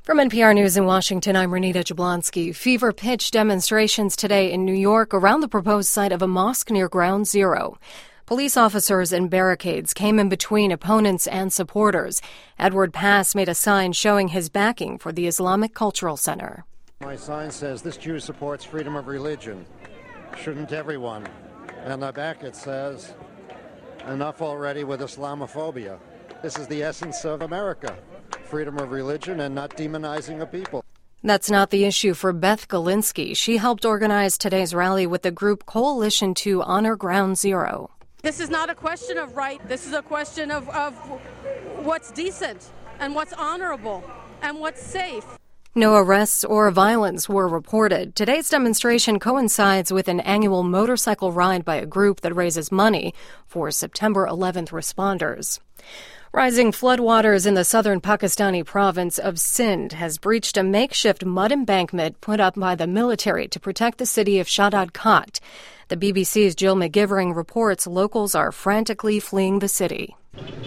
From NPR News in Washington, I'm Renita Jablonski. Fever-pitch demonstrations today in New York around the proposed site of a mosque near Ground Zero. Police officers and barricades came in between opponents and supporters. Edward Pass made a sign showing his backing for the Islamic Cultural Center. My sign says, "This Jew supports freedom of religion. Shouldn't everyone?" And on the back it says, "Enough already with Islamophobia. This is the essence of America. Freedom of religion and not demonizing a people." That's not the issue for Beth Galinsky. She helped organize today's rally with the group Coalition to Honor Ground Zero. This is not a question of right. This is a question of what's decent and what's honorable and what's safe. No arrests or violence were reported. Today's demonstration coincides with an annual motorcycle ride by a group that raises money for September 11th responders. Rising floodwaters in the southern Pakistani province of Sindh has breached a makeshift mud embankment put up by the military to protect the city of Shadad Khat. The BBC's Jill McGivering reports locals are frantically fleeing the city.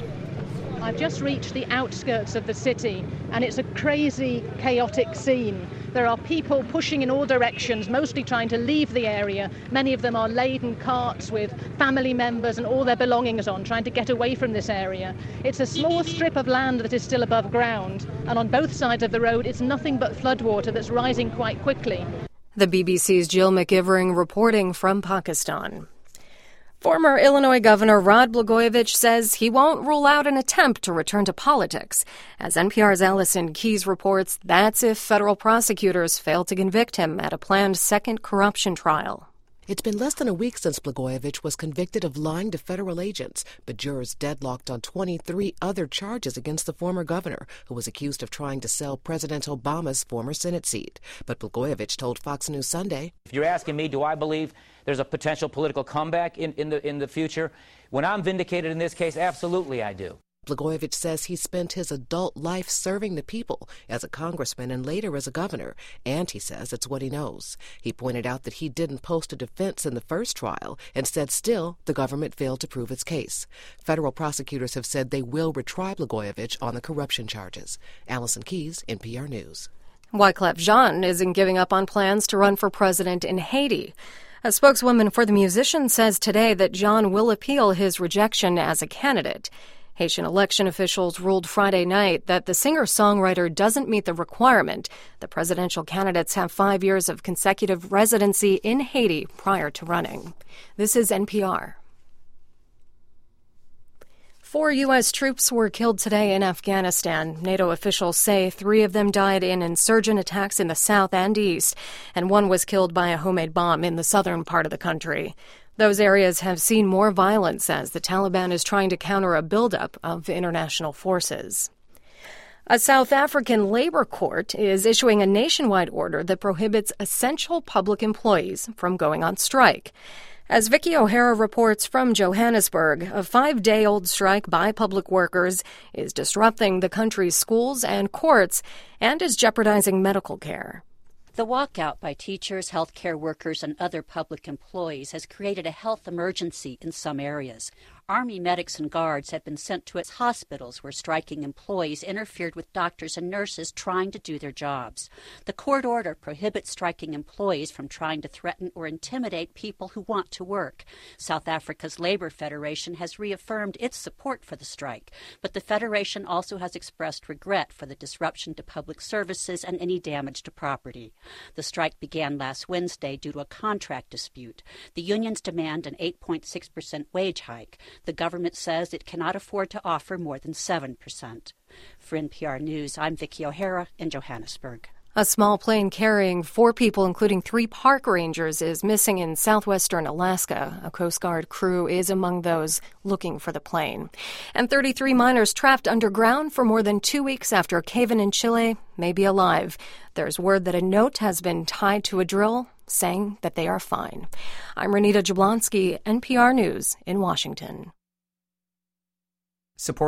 I've just reached the outskirts of the city, and it's a crazy, chaotic scene. There are people pushing in all directions, mostly trying to leave the area. Many of them are laden carts with family members and all their belongings on, trying to get away from this area. It's a small strip of land that is still above ground, and on both sides of the road it's nothing but floodwater that's rising quite quickly. The BBC's Jill McGivering reporting from Pakistan. Former Illinois Governor Rod Blagojevich says he won't rule out an attempt to return to politics. As NPR's Allison Keyes reports, that's if federal prosecutors fail to convict him at a planned second corruption trial. It's been less than a week since Blagojevich was convicted of lying to federal agents, but jurors deadlocked on 23 other charges against the former governor, who was accused of trying to sell President Obama's former Senate seat. But Blagojevich told Fox News Sunday, "If you're asking me, do I believe there's a potential political comeback in the future? When I'm vindicated in this case, absolutely I do." Blagojevich says he spent his adult life serving the people as a congressman and later as a governor, and he says it's what he knows. He pointed out that he didn't post a defense in the first trial and said still the government failed to prove its case. Federal prosecutors have said they will retry Blagojevich on the corruption charges. Allison Keyes, NPR News. Wyclef Jean isn't giving up on plans to run for president in Haiti. A spokeswoman for the musician says today that Jean will appeal his rejection as a candidate. Haitian election officials ruled Friday night that the singer-songwriter doesn't meet the requirement. The presidential candidates have 5 years of consecutive residency in Haiti prior to running. This is NPR. 4 U.S. troops were killed today in Afghanistan. NATO officials say 3 of them died in insurgent attacks in the south and east, and 1 was killed by a homemade bomb in the southern part of the country. Those areas have seen more violence as the Taliban is trying to counter a buildup of international forces. A South African labor court is issuing a nationwide order that prohibits essential public employees from going on strike. As Vicky O'Hara reports from Johannesburg, a 5-day-old strike by public workers is disrupting the country's schools and courts and is jeopardizing medical care. The walkout by teachers, healthcare workers, and other public employees has created a health emergency in some areas. Army medics and guards have been sent to its hospitals where striking employees interfered with doctors and nurses trying to do their jobs. The court order prohibits striking employees from trying to threaten or intimidate people who want to work. South Africa's Labor Federation has reaffirmed its support for the strike, but the federation also has expressed regret for the disruption to public services and any damage to property. The strike began last Wednesday due to a contract dispute. The unions demand an 8.6% wage hike. The government says it cannot afford to offer more than 7%. For NPR News, I'm Vicky O'Hara in Johannesburg. A small plane carrying 4 people, including 3 park rangers, is missing in southwestern Alaska. A Coast Guard crew is among those looking for the plane. And 33 miners trapped underground for more than 2 weeks after a cave-in in Chile may be alive. There's word that a note has been tied to a drill saying that they are fine. I'm Renita Jablonski, NPR News in Washington. Support